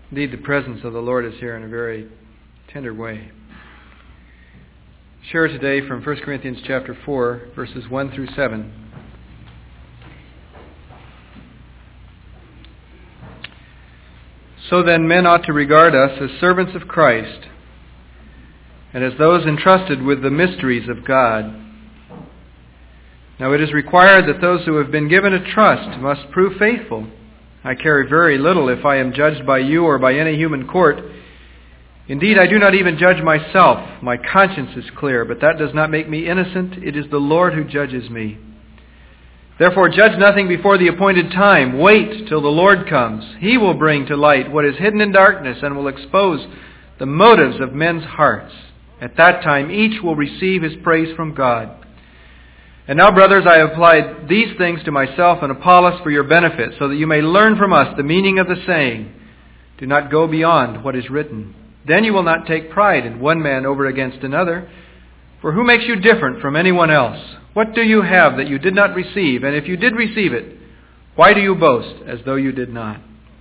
Indeed, the presence of the Lord is here in a very tender way. Share today from 1 Corinthians chapter 4, verses 1 through 7. So then men ought to regard us as servants of Christ, and as those entrusted with the mysteries of God. Now it is required that those who have been given a trust must prove faithful. I carry very little if I am judged by you or by any human court. Indeed, I do not even judge myself. My conscience is clear, but that does not make me innocent. It is the Lord who judges me. Therefore, judge nothing before the appointed time. Wait till the Lord comes. He will bring to light what is hidden in darkness and will expose the motives of men's hearts. At that time, each will receive his praise from God. And now, brothers, I have applied these things to myself and Apollos for your benefit, so that you may learn from us the meaning of the saying, do not go beyond what is written. Then you will not take pride in one man over against another. For who makes you different from anyone else? What do you have that you did not receive? And if you did receive it, why do you boast as though you did not?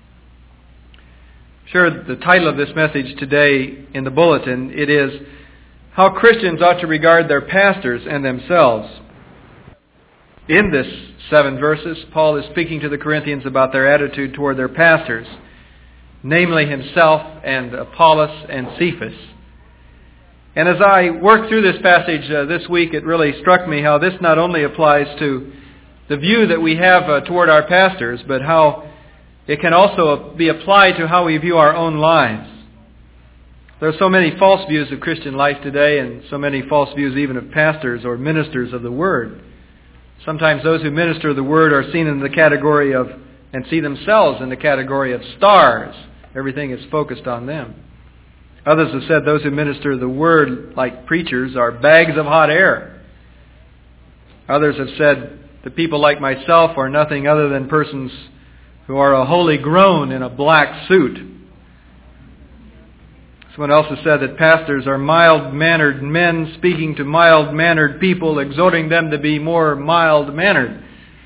Sure, the title of this message today in the bulletin, it is, How Christians Ought to Regard Their Pastors and Themselves. In this 7 verses, Paul is speaking to the Corinthians about their attitude toward their pastors, namely himself and Apollos and Cephas. And as I worked through this passage this week, it really struck me how this not only applies to the view that we have toward our pastors, but how it can also be applied to how we view our own lives. There are so many false views of Christian life today, and so many false views even of pastors or ministers of the Word. Sometimes those who minister the Word are seen in the category of, and see themselves in the category of stars. Everything is focused on them. Others have said those who minister the Word, like preachers, are bags of hot air. Others have said that people like myself are nothing other than persons who are a holy groan in a black suit. Someone else has said that pastors are mild-mannered men speaking to mild-mannered people, exhorting them to be more mild-mannered.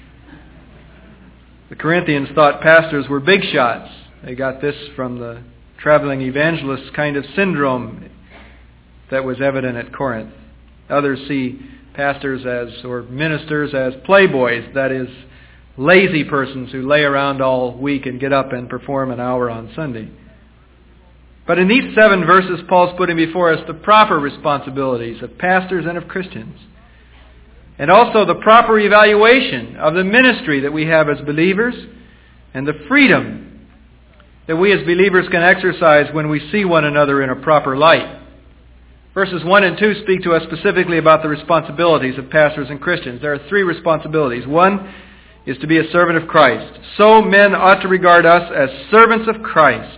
The Corinthians thought pastors were big shots. They got this from the traveling evangelist kind of syndrome that was evident at Corinth. Others see pastors as, or ministers as playboys, that is, lazy persons who lay around all week and get up and perform an hour on Sunday. But in these 7 verses, Paul's putting before us the proper responsibilities of pastors and of Christians, and also the proper evaluation of the ministry that we have as believers, and the freedom that we as believers can exercise when we see one another in a proper light. Verses 1 and 2 speak to us specifically about the responsibilities of pastors and Christians. There are 3 responsibilities. 1 is to be a servant of Christ. So men ought to regard us as servants of Christ.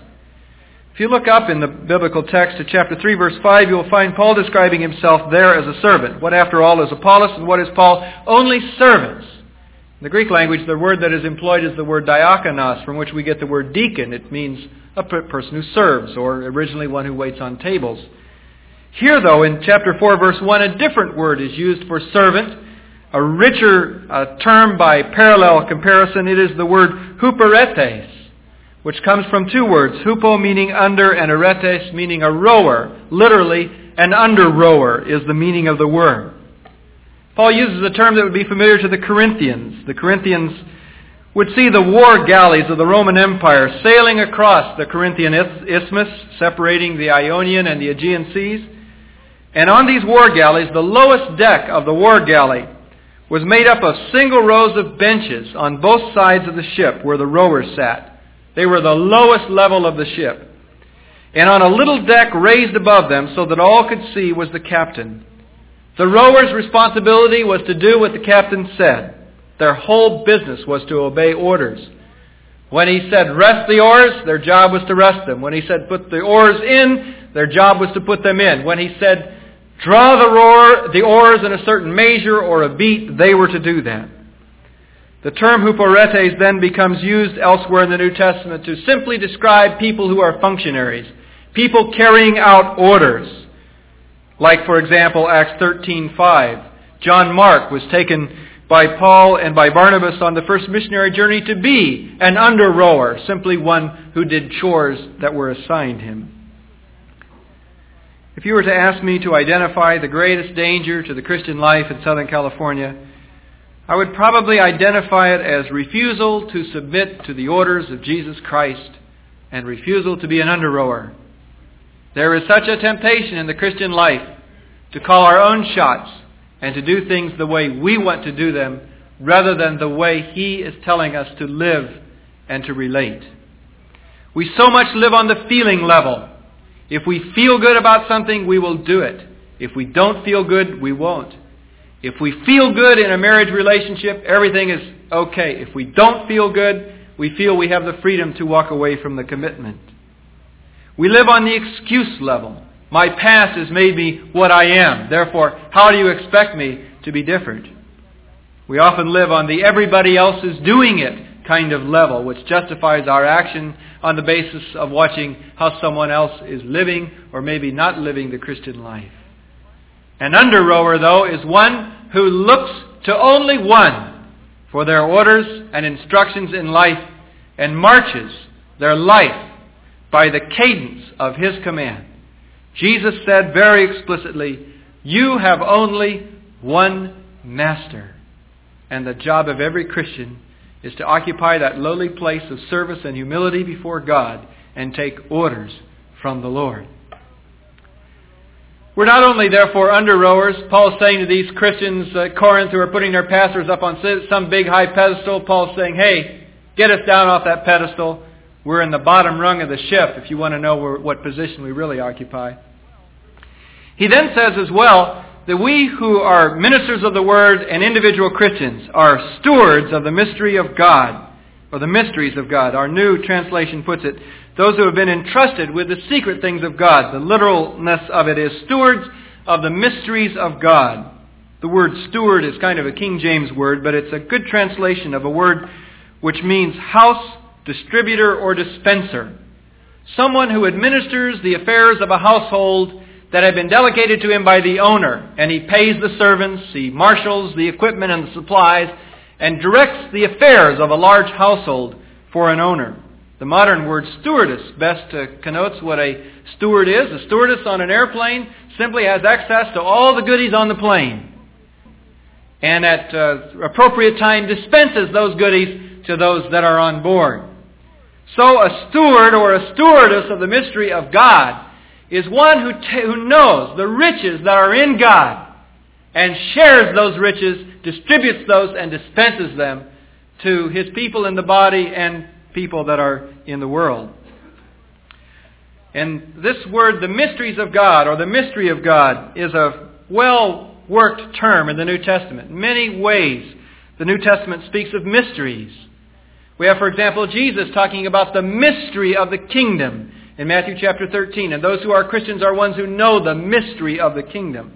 If you look up in the biblical text to chapter 3, verse 5, you'll find Paul describing himself there as a servant. What, after all, is Apollos and what is Paul? Only servants. In the Greek language, the word that is employed is the word diakonos, from which we get the word deacon. It means a person who serves, or originally one who waits on tables. Here, though, in chapter 4, verse 1, a different word is used for servant, a richer term by parallel comparison. It is the word huperetes, which comes from 2 words, hupo meaning under and aretes meaning a rower. Literally, an under rower is the meaning of the word. Paul uses a term that would be familiar to the Corinthians. The Corinthians would see the war galleys of the Roman Empire sailing across the Corinthian isthmus, separating the Ionian and the Aegean seas. And on these war galleys, the lowest deck of the war galley was made up of single rows of benches on both sides of the ship where the rowers sat. They were the lowest level of the ship. And on a little deck raised above them so that all could see was the captain. The rower's responsibility was to do what the captain said. Their whole business was to obey orders. When he said rest the oars, their job was to rest them. When he said put the oars in, their job was to put them in. When he said draw the oars in a certain measure or a beat, they were to do that. The term huporetes then becomes used elsewhere in the New Testament to simply describe people who are functionaries, people carrying out orders. Like, for example, Acts 13:5. John Mark was taken by Paul and by Barnabas on the first missionary journey to be an under-rower, simply one who did chores that were assigned him. If you were to ask me to identify the greatest danger to the Christian life in Southern California, I would probably identify it as refusal to submit to the orders of Jesus Christ and refusal to be an under-rower. There is such a temptation in the Christian life to call our own shots and to do things the way we want to do them rather than the way He is telling us to live and to relate. We so much live on the feeling level. If we feel good about something, we will do it. If we don't feel good, we won't. If we feel good in a marriage relationship, everything is okay. If we don't feel good, we feel we have the freedom to walk away from the commitment. We live on the excuse level. My past has made me what I am. Therefore, how do you expect me to be different? We often live on the everybody else is doing it kind of level, which justifies our action on the basis of watching how someone else is living or maybe not living the Christian life. An under-rower, though, is one who looks to only one for their orders and instructions in life and marches their life by the cadence of His command. Jesus said very explicitly, "You have only one master." And the job of every Christian is to occupy that lowly place of service and humility before God and take orders from the Lord. We're not only, therefore, under-rowers. Paul's saying to these Christians at Corinth who are putting their pastors up on some big high pedestal, Paul's saying, hey, get us down off that pedestal. We're in the bottom rung of the ship if you want to know what position we really occupy. He then says as well that we who are ministers of the Word and individual Christians are stewards of the mystery of God, or the mysteries of God. Our new translation puts it, those who have been entrusted with the secret things of God. The literalness of it is stewards of the mysteries of God. The word steward is kind of a King James word, but it's a good translation of a word which means house, distributor, or dispenser. Someone who administers the affairs of a household that have been delegated to him by the owner, and he pays the servants, he marshals the equipment and the supplies, and directs the affairs of a large household for an owner. The modern word stewardess best connotes what a steward is. A stewardess on an airplane simply has access to all the goodies on the plane, and at appropriate time dispenses those goodies to those that are on board. So a steward or a stewardess of the mystery of God is one who knows the riches that are in God and shares those riches, distributes those, and dispenses them to His people in the body and people that are in the world. And this word, the mysteries of God, or the mystery of God, is a well-worked term in the New Testament. In many ways, the New Testament speaks of mysteries. We have, for example, Jesus talking about the mystery of the kingdom in Matthew chapter 13. And those who are Christians are ones who know the mystery of the kingdom.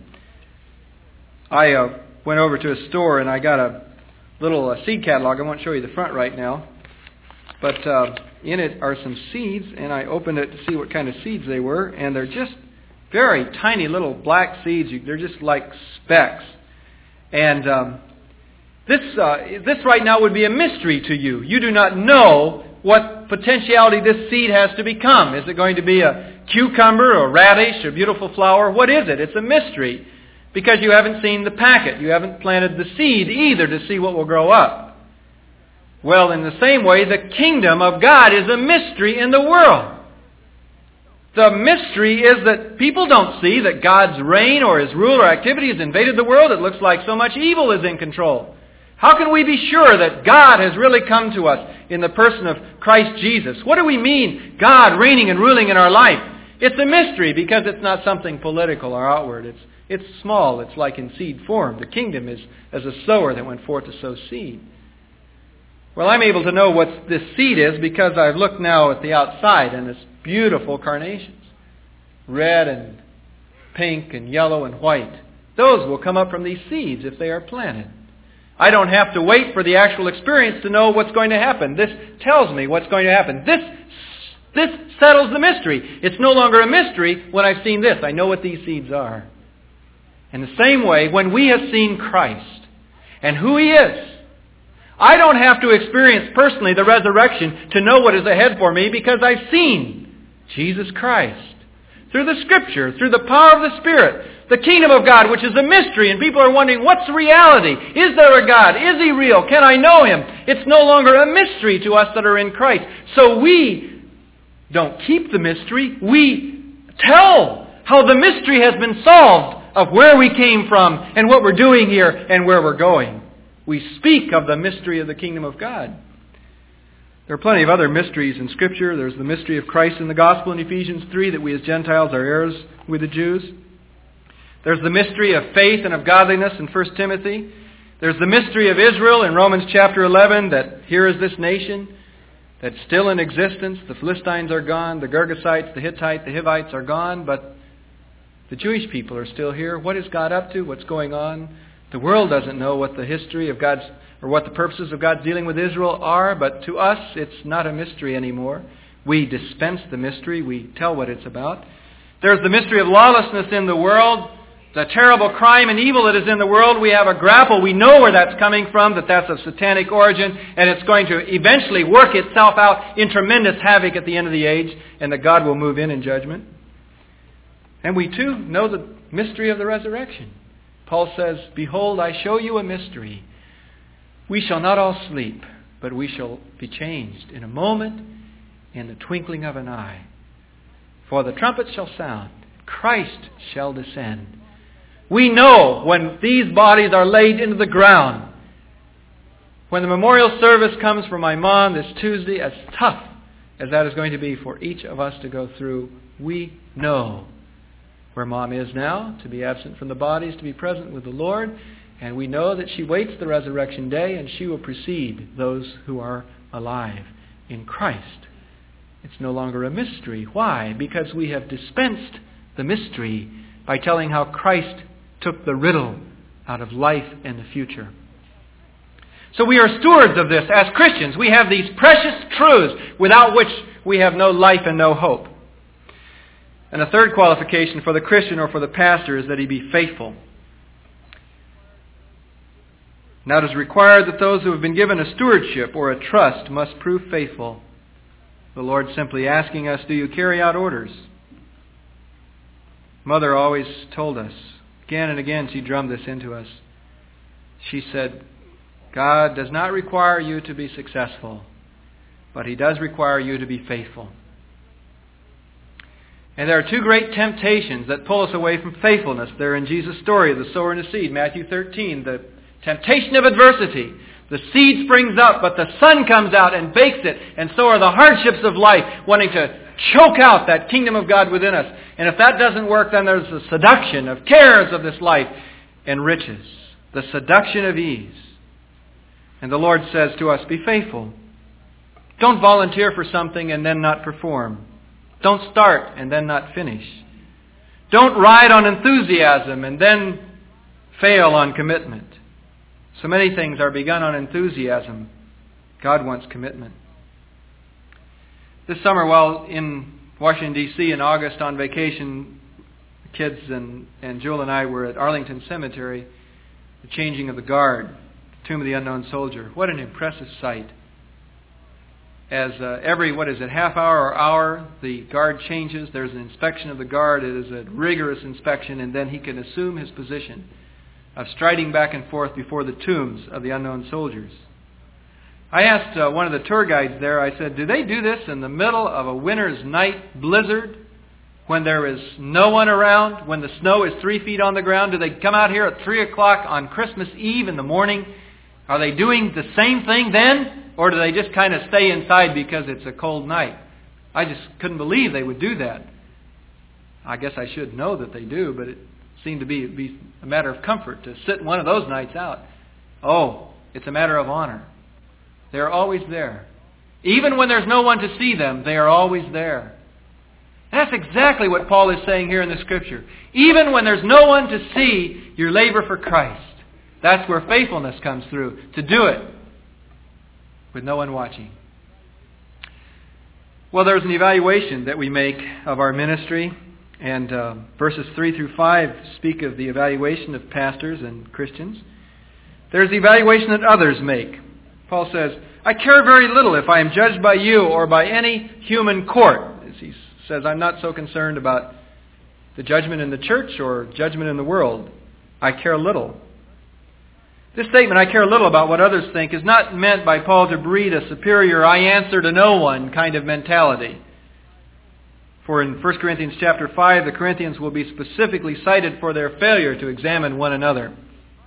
I went over to a store and I got a little seed catalog. I won't show you the front right now. But in it are some seeds, and I opened it to see what kind of seeds they were. And they're just very tiny little black seeds. They're just like specks. And this right now would be a mystery to you. You do not know what potentiality this seed has to become. Is it going to be a cucumber or a radish or a beautiful flower? What is it? It's a mystery because you haven't seen the packet. You haven't planted the seed either to see what will grow up. Well, in the same way, the kingdom of God is a mystery in the world. The mystery is that people don't see that God's reign or His rule or activity has invaded the world. It looks like so much evil is in control. How can we be sure that God has really come to us in the person of Christ Jesus? What do we mean, God reigning and ruling in our life? It's a mystery because it's not something political or outward. It's small. It's like in seed form. The kingdom is as a sower that went forth to sow seed. Well, I'm able to know what this seed is because I've looked now at the outside and it's beautiful carnations. Red and pink and yellow and white. Those will come up from these seeds if they are planted. I don't have to wait for the actual experience to know what's going to happen. This tells me what's going to happen. This settles the mystery. It's no longer a mystery when I've seen this. I know what these seeds are. In the same way, when we have seen Christ, and who He is. I don't have to experience personally the resurrection to know what is ahead for me because I've seen Jesus Christ. Through the Scripture, through the power of the Spirit, the kingdom of God, which is a mystery, and people are wondering, what's reality? Is there a God? Is He real? Can I know Him? It's no longer a mystery to us that are in Christ. So we don't keep the mystery. We tell how the mystery has been solved of where we came from and what we're doing here and where we're going. We speak of the mystery of the kingdom of God. There are plenty of other mysteries in Scripture. There's the mystery of Christ in the gospel in Ephesians 3, that we as Gentiles are heirs with the Jews. There's the mystery of faith and of godliness in 1 Timothy. There's the mystery of Israel in Romans chapter 11, that here is this nation that's still in existence. The Philistines are gone. The Girgasites, the Hittites, the Hivites are gone. But the Jewish people are still here. What is God up to? What's going on? The world doesn't know what the history of God's, or what the purposes of God's dealing with Israel are, but to us it's not a mystery anymore. We dispense the mystery. We tell what it's about. There's the mystery of lawlessness in the world, the terrible crime and evil that is in the world. We have a grapple. We know where that's coming from, that that's of satanic origin, and it's going to eventually work itself out in tremendous havoc at the end of the age, and that God will move in judgment. And we too know the mystery of the resurrection. Paul says, "Behold, I show you a mystery. We shall not all sleep, but we shall be changed in a moment, in the twinkling of an eye. For the trumpet shall sound, Christ shall descend." We know when these bodies are laid into the ground, when the memorial service comes for my mom this Tuesday, as tough as that is going to be for each of us to go through, we know where Mom is now, to be absent from the bodies, to be present with the Lord. And we know that she waits the resurrection day, and she will precede those who are alive in Christ. It's no longer a mystery. Why? Because we have dispensed the mystery by telling how Christ took the riddle out of life and the future. So we are stewards of this as Christians. We have these precious truths without which we have no life and no hope. And a third qualification for the Christian or for the pastor is that he be faithful. Now it is required that those who have been given a stewardship or a trust must prove faithful. The Lord simply asking us, do you carry out orders? Mother always told us, again and again she drummed this into us. She said, God does not require you to be successful, but He does require you to be faithful. And there are two great temptations that pull us away from faithfulness. They're in Jesus' story of the sower and the seed, Matthew 13. The temptation of adversity. The seed springs up, but the sun comes out and bakes it. And so are the hardships of life, wanting to choke out that kingdom of God within us. And if that doesn't work, then there's the seduction of cares of this life and riches. The seduction of ease. And the Lord says to us, be faithful. Don't volunteer for something and then not perform. Don't start and then not finish. Don't ride on enthusiasm and then fail on commitment. So many things are begun on enthusiasm. God wants commitment. This summer, while in Washington, D.C. in August on vacation, the kids and Jewel and I were at Arlington Cemetery, the changing of the guard, the Tomb of the Unknown Soldier. What an impressive sight. As every, half hour or hour, the guard changes. There's an inspection of the guard. It is a rigorous inspection, and then he can assume his position of striding back and forth before the tombs of the unknown soldiers. I asked one of the tour guides there, I said, do they do this in the middle of a winter's night blizzard when there is no one around, when the snow is 3 feet on the ground? Do they come out here at 3 o'clock on Christmas Eve in the morning? Are they doing the same thing then? Or do they just kind of stay inside because it's a cold night? I just couldn't believe they would do that. I guess I should know that they do, but it seemed to be a matter of comfort to sit one of those nights out. Oh, it's a matter of honor. They're always there. Even when there's no one to see them, they are always there. And that's exactly what Paul is saying here in the Scripture. Even when there's no one to see your labor for Christ, that's where faithfulness comes through, to do it with no one watching. Well, there's an evaluation that we make of our ministry, and verses 3 through 5 speak of the evaluation of pastors and Christians. There's the evaluation that others make. Paul says, I care very little if I am judged by you or by any human court. As he says, I'm not so concerned about the judgment in the church or judgment in the world. I care little. This statement, I care little about what others think, is not meant by Paul to breed a superior, I answer to no one kind of mentality. For in 1 Corinthians chapter 5, the Corinthians will be specifically cited for their failure to examine one another.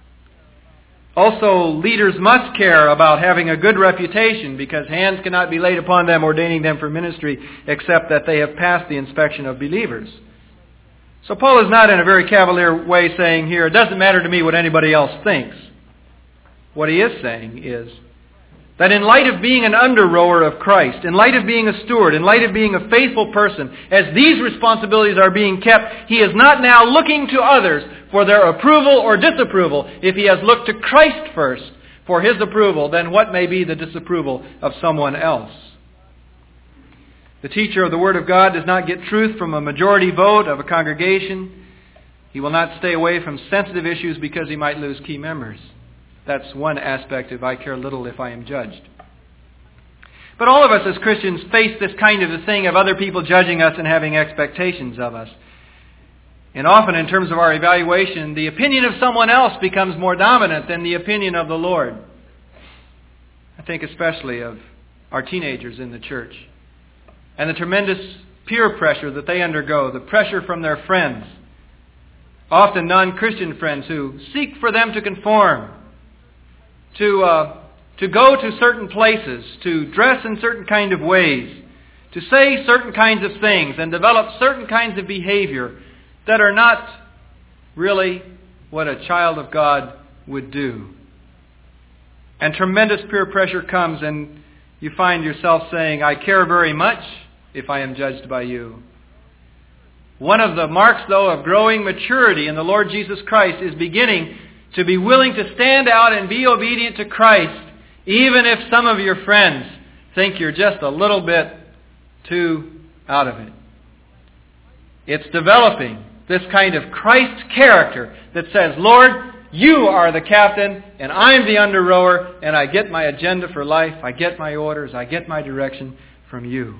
Also, leaders must care about having a good reputation because hands cannot be laid upon them ordaining them for ministry except that they have passed the inspection of believers. So Paul is not in a very cavalier way saying here, it doesn't matter to me what anybody else thinks. What he is saying is that in light of being an under-rower of Christ, in light of being a steward, in light of being a faithful person, as these responsibilities are being kept, he is not now looking to others for their approval or disapproval. If he has looked to Christ first for his approval, then what may be the disapproval of someone else? The teacher of the Word of God does not get truth from a majority vote of a congregation. He will not stay away from sensitive issues because he might lose key members. That's one aspect of I care little if I am judged. But all of us as Christians face this kind of a thing of other people judging us and having expectations of us. And often in terms of our evaluation, the opinion of someone else becomes more dominant than the opinion of the Lord. I think especially of our teenagers in the church and the tremendous peer pressure that they undergo, the pressure from their friends, often non-Christian friends who seek for them to conform, to go to certain places, to dress in certain kind of ways, to say certain kinds of things and develop certain kinds of behavior that are not really what a child of God would do. And tremendous peer pressure comes and you find yourself saying, I care very much if I am judged by you. One of the marks, though, of growing maturity in the Lord Jesus Christ is beginning to be willing to stand out and be obedient to Christ, even if some of your friends think you're just a little bit too out of it. It's developing this kind of Christ character that says, Lord, you are the captain and I'm the under-rower and I get my agenda for life, I get my orders, I get my direction from you.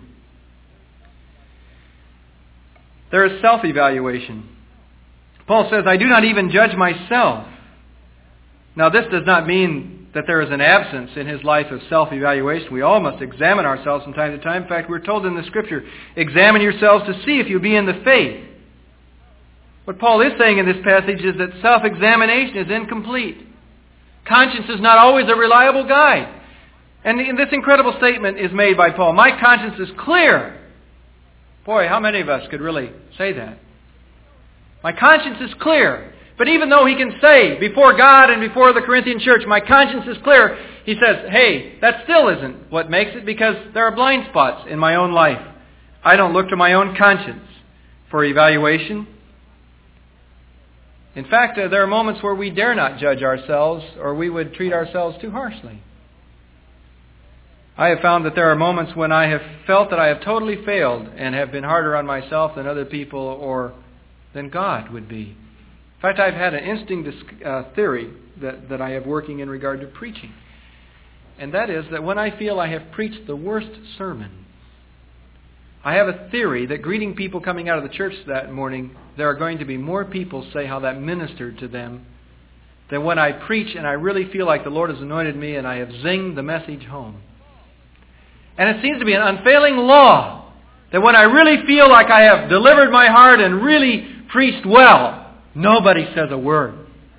There is self-evaluation. Paul says, I do not even judge myself. Now, this does not mean that there is an absence in his life of self-evaluation. We all must examine ourselves from time to time. In fact, we're told in the Scripture, examine yourselves to see if you be in the faith. What Paul is saying in this passage is that self-examination is incomplete. Conscience is not always a reliable guide. And this incredible statement is made by Paul. My conscience is clear. Boy, how many of us could really say that? My conscience is clear. But even though he can say before God and before the Corinthian church, my conscience is clear, he says, hey, that still isn't what makes it because there are blind spots in my own life. I don't look to my own conscience for evaluation. In fact, there are moments where we dare not judge ourselves or we would treat ourselves too harshly. I have found that there are moments when I have felt that I have totally failed and have been harder on myself than other people or than God would be. In fact, I've had an interesting theory that I have working in regard to preaching. And that is that when I feel I have preached the worst sermon, I have a theory that greeting people coming out of the church that morning, there are going to be more people say how that ministered to them than when I preach and I really feel like the Lord has anointed me and I have zinged the message home. And it seems to be an unfailing law that when I really feel like I have delivered my heart and really preached well, nobody says a word.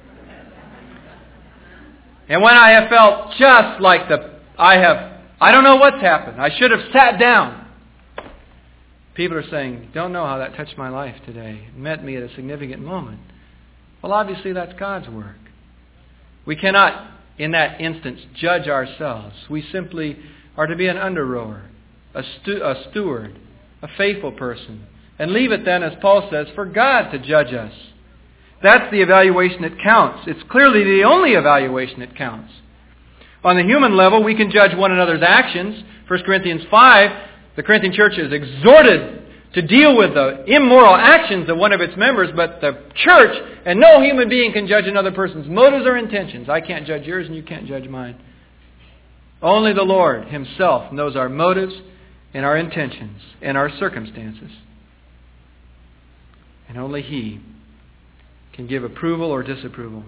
And when I have felt just like I don't know what's happened. I should have sat down. People are saying, don't know how that touched my life today. It met me at a significant moment. Well, obviously that's God's work. We cannot, in that instance, judge ourselves. We simply are to be an under-rower, a steward, a faithful person. And leave it then, as Paul says, for God to judge us. That's the evaluation that counts. It's clearly the only evaluation that counts. On the human level, we can judge one another's actions. 1 Corinthians 5, the Corinthian church is exhorted to deal with the immoral actions of one of its members, but the church and no human being can judge another person's motives or intentions. I can't judge yours and you can't judge mine. Only the Lord Himself knows our motives and our intentions and our circumstances. And only He can give approval or disapproval.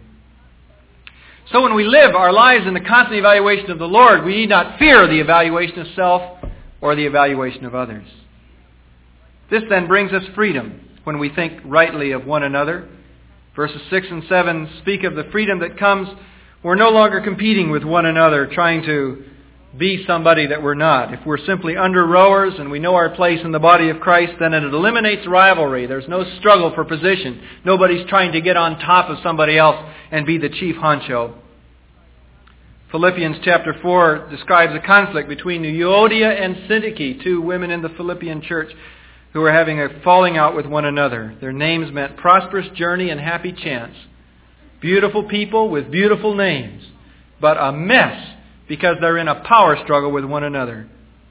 So when we live our lives in the constant evaluation of the Lord, we need not fear the evaluation of self or the evaluation of others. This then brings us freedom when we think rightly of one another. Verses 6 and 7 speak of the freedom that comes. We're no longer competing with one another, trying to be somebody that we're not. If we're simply under rowers and we know our place in the body of Christ, then it eliminates rivalry. There's no struggle for position. Nobody's trying to get on top of somebody else and be the chief honcho. Philippians chapter 4 describes a conflict between Euodia and Syntyche, two women in the Philippian church who were having a falling out with one another. Their names meant prosperous journey and happy chance. Beautiful people with beautiful names, but a mess because they're in a power struggle with one another.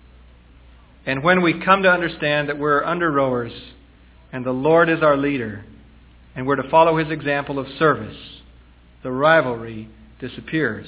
And when we come to understand that we're under rowers and the Lord is our leader and we're to follow His example of service, the rivalry disappears.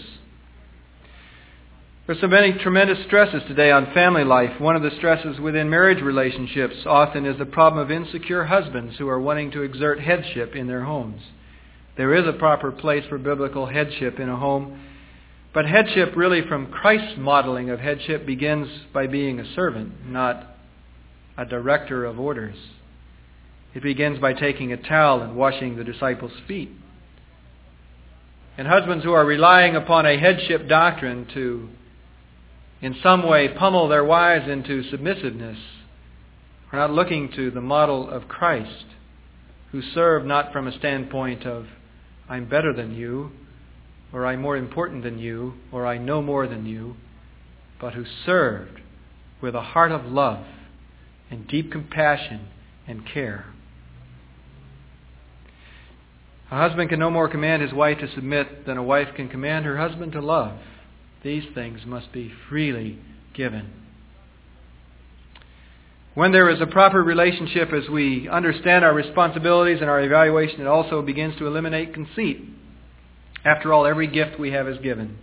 There's so many tremendous stresses today on family life. One of the stresses within marriage relationships often is the problem of insecure husbands who are wanting to exert headship in their homes. There is a proper place for biblical headship in a home, but headship really from Christ's modeling of headship begins by being a servant, not a director of orders. It begins by taking a towel and washing the disciples' feet. And husbands who are relying upon a headship doctrine to in some way pummel their wives into submissiveness are not looking to the model of Christ, who served not from a standpoint of, I'm better than you, or I'm more important than you, or I know more than you, but who served with a heart of love and deep compassion and care. A husband can no more command his wife to submit than a wife can command her husband to love. These things must be freely given. When there is a proper relationship, as we understand our responsibilities and our evaluation, it also begins to eliminate conceit. After all, every gift we have is given.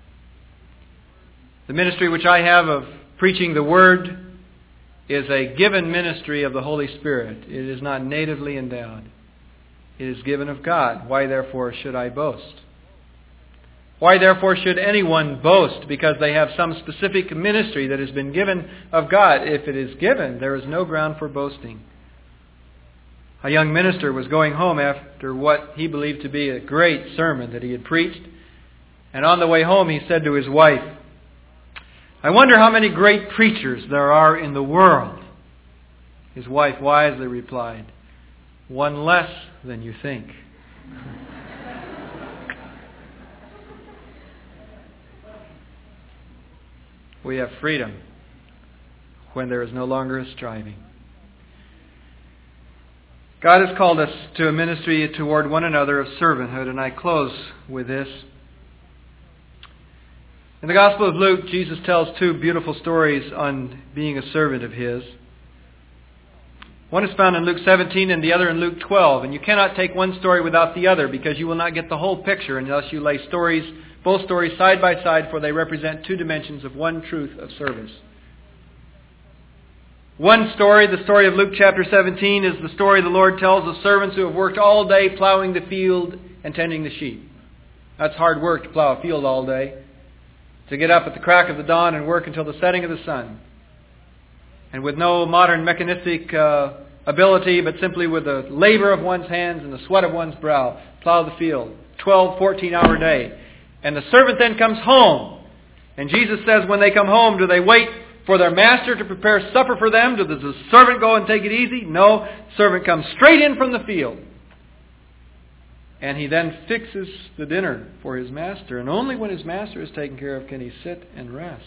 The ministry which I have of preaching the Word is a given ministry of the Holy Spirit. It is not natively endowed. It is given of God. Why therefore should I boast? Why therefore should anyone boast because they have some specific ministry that has been given of God? If it is given, there is no ground for boasting. A young minister was going home after what he believed to be a great sermon that he had preached. And on the way home he said to his wife, I wonder how many great preachers there are in the world. His wife wisely replied, one less than you think. We have freedom when there is no longer a striving. God has called us to a ministry toward one another of servanthood, and I close with this. In the Gospel of Luke, Jesus tells two beautiful stories on being a servant of His. One is found in Luke 17 and the other in Luke 12. And you cannot take one story without the other because you will not get the whole picture unless you lay both stories side by side, for they represent two dimensions of one truth of service. One story, the story of Luke chapter 17, is the story the Lord tells of servants who have worked all day plowing the field and tending the sheep. That's hard work to plow a field all day. To get up at the crack of the dawn and work until the setting of the sun. And with no modern mechanistic ability, but simply with the labor of one's hands and the sweat of one's brow, plow the field. 12, 14-hour day. And the servant then comes home. And Jesus says when they come home, do they wait for their master to prepare supper for them? Does the servant go and take it easy? No. The servant comes straight in from the field. And he then fixes the dinner for his master. And only when his master is taken care of can he sit and rest.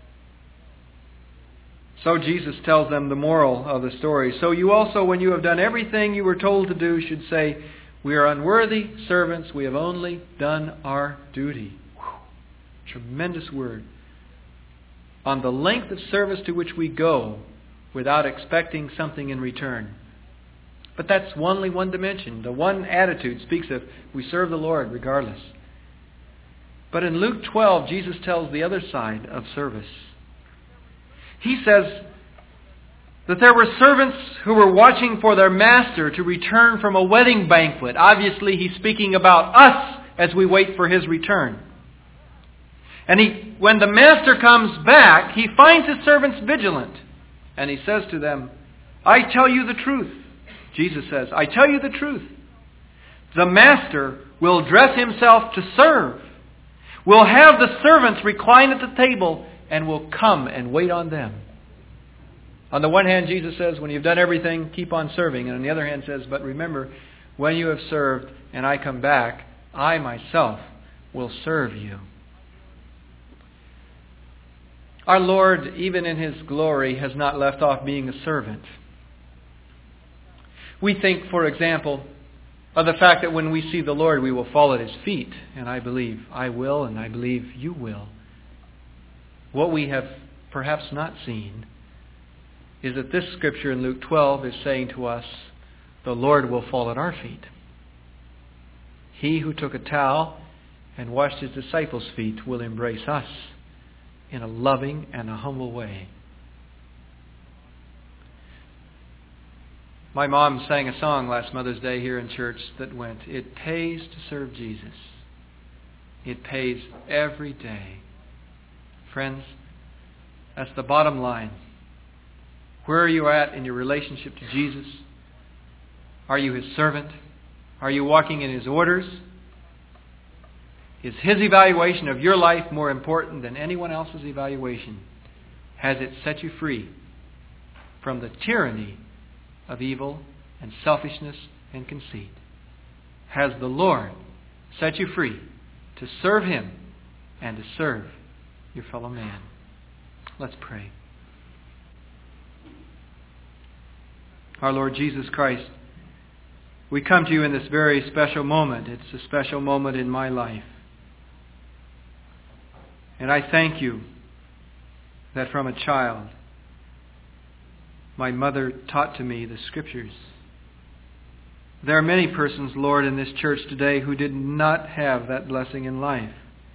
So Jesus tells them the moral of the story. So you also, when you have done everything you were told to do, should say, we are unworthy servants. We have only done our duty. Whew. Tremendous word. On the length of service to which we go without expecting something in return. But that's only one dimension. The one attitude speaks of we serve the Lord regardless. But in Luke 12, Jesus tells the other side of service. He says that there were servants who were watching for their master to return from a wedding banquet. Obviously, he's speaking about us as we wait for his return. And when the master comes back, he finds his servants vigilant. And he says to them, I tell you the truth. Jesus says, I tell you the truth. The master will dress himself to serve, will have the servants recline at the table, and will come and wait on them. On the one hand, Jesus says, when you've done everything, keep on serving. And on the other hand says, but remember, when you have served and I come back, I myself will serve you. Our Lord, even in His glory, has not left off being a servant. We think, for example, of the fact that when we see the Lord, we will fall at His feet. And I believe I will, and I believe you will. What we have perhaps not seen is that this scripture in Luke 12 is saying to us, the Lord will fall at our feet. He who took a towel and washed His disciples' feet will embrace us in a loving and a humble way. My mom sang a song last Mother's Day here in church that went, it pays to serve Jesus. It pays every day. Friends, that's the bottom line. Where are you at in your relationship to Jesus? Are you His servant? Are you walking in His orders? Is His evaluation of your life more important than anyone else's evaluation? Has it set you free from the tyranny of evil and selfishness and conceit? Has the Lord set you free to serve Him and to serve your fellow man? Let's pray. Our Lord Jesus Christ, we come to You in this very special moment. It's a special moment in my life. And I thank You that from a child, my mother taught to me the Scriptures. There are many persons, Lord, in this church today who did not have that blessing in life.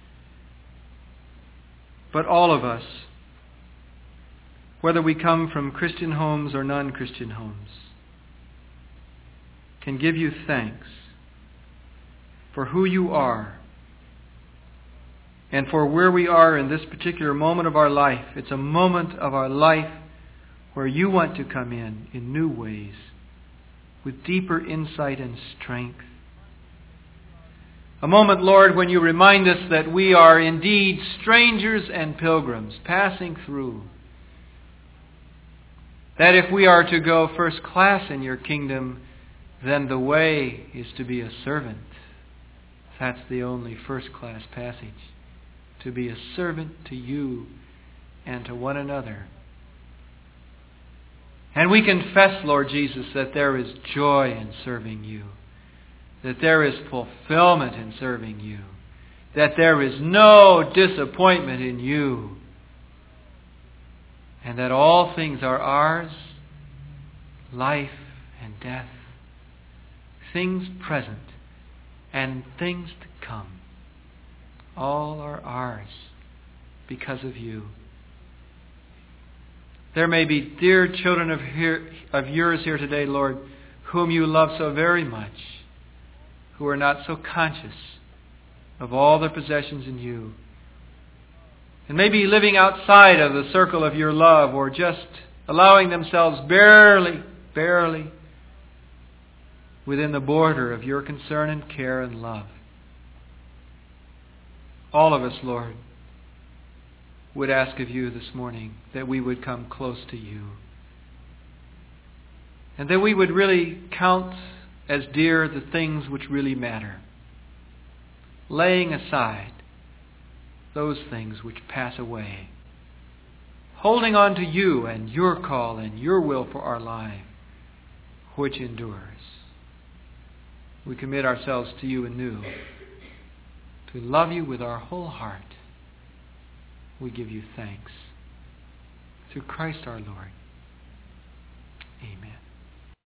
But all of us, whether we come from Christian homes or non-Christian homes, can give You thanks for who You are and for where we are in this particular moment of our life. It's a moment of our life where You want to come in new ways, with deeper insight and strength. A moment, Lord, when You remind us that we are indeed strangers and pilgrims passing through. That if we are to go first class in Your kingdom, then the way is to be a servant. That's the only first class passage. To be a servant to You and to one another. And we confess, Lord Jesus, that there is joy in serving You. That there is fulfillment in serving You. That there is no disappointment in You. And that all things are ours, life and death, things present and things to come. All are ours because of You. There may be dear children of Yours here today, Lord, whom You love so very much, who are not so conscious of all their possessions in You, and maybe living outside of the circle of Your love, or just allowing themselves barely within the border of Your concern and care and love. All of us, Lord, would ask of You this morning that we would come close to You. And that we would really count as dear the things which really matter. Laying aside those things which pass away. Holding on to You and Your call and Your will for our life, which endures. We commit ourselves to You anew. To love You with our whole heart. We give You thanks. Through Christ our Lord.